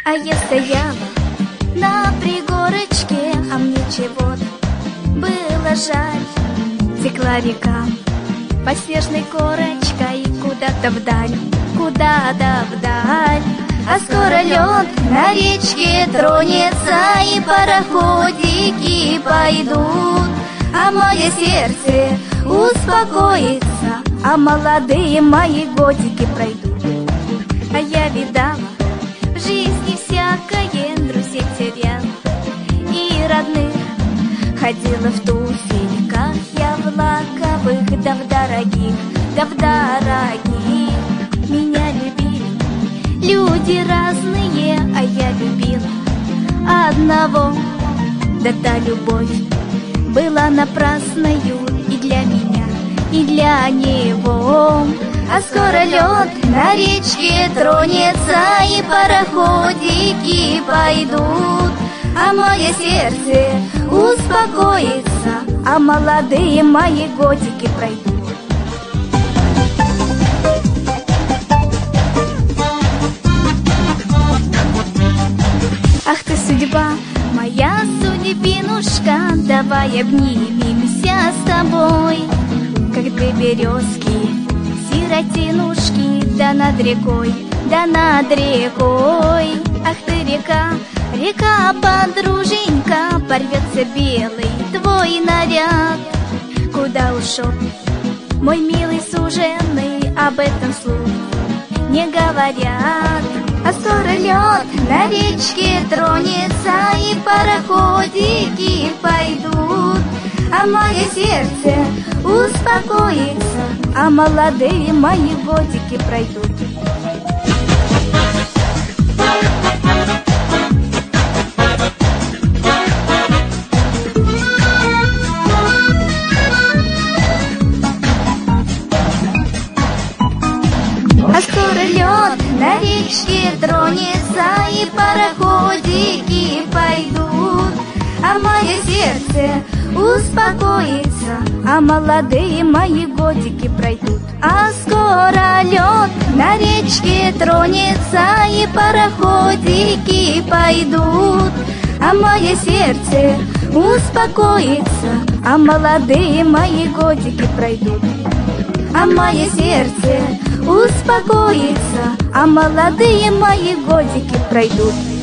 А я стояла на пригорочке, а мне чего-то было жаль. Текла река под снежной корочкой куда-то вдаль, куда-то вдаль. А скоро лед на речке тронется, и пароходики пойдут, а мое сердце успокоится, а молодые мои годики пройдут. А я видала в жизни всякое, друзей теряла и родных, ходила в туфельках я в лаковых, да в дорогих, да в дорогих. Меня любили люди разные, а я любила одного. Да та любовь была напрасною и для меня, и для него. А скоро лед на речке тронется, и пароходики пойдут, а мое сердце успокоится, а молодые мои годики пройдут. Ах ты, судьба, моя судьбинушка, давай обнимемся с тобой, как две березки, сиротинушки, да над рекой, да над рекой. Ах ты, река, река, подруженька, порвется белый твой наряд. Куда ушел мой милый суженый, об этом вслух не говорят. А скоро лед на речке тронется, и пароходики пойдут, а мое сердце успокоится, а молодые мои годики пройдут. А скоро лед на речке тронется, и пароходики пойдут, а мое сердце успокоится, а молодые мои годики пройдут. А скоро лед на речке тронется, и пароходики пойдут, а мое сердце успокоится, а молодые мои годики пройдут. А мое сердце успокоится, а молодые мои годики пройдут.